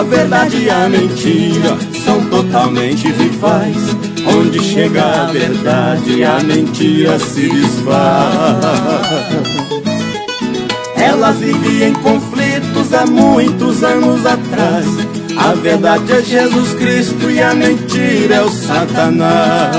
verdade e a mentira são totalmente rivais. Onde chega a verdade, a mentira se desfaz. Elas vivem em conflitos há muitos anos atrás. A verdade é Jesus Cristo e a mentira é o Satanás.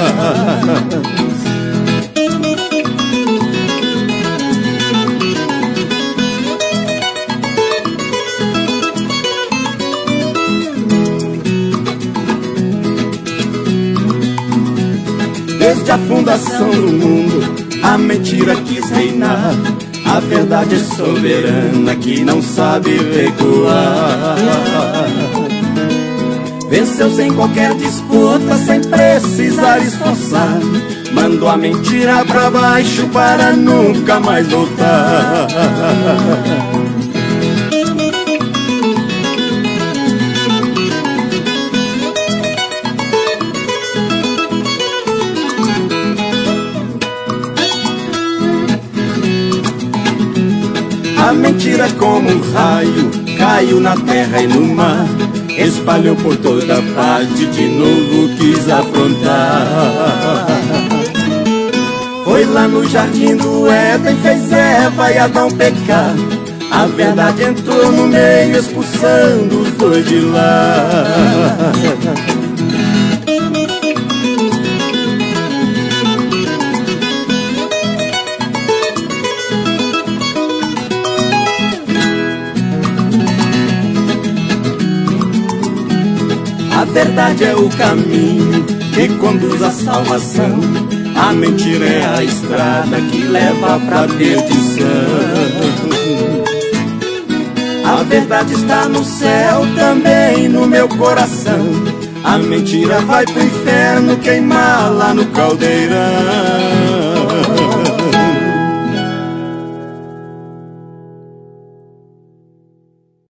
Desde a fundação do mundo, a mentira quis reinar. A verdade é soberana que não sabe recuar. Venceu sem qualquer disputa, sem precisar esforçar. Mandou a mentira pra baixo para nunca mais voltar. A mentira como um raio caiu na terra e no mar, espalhou por toda parte, de novo quis afrontar. Foi lá no jardim do Éden, fez Eva e Adão pecar. A verdade entrou no meio, expulsando os dois de lá. A verdade é o caminho que conduz à salvação. A mentira é a estrada que leva pra perdição. A verdade está no céu, também no meu coração. A mentira vai pro inferno queimar lá no caldeirão.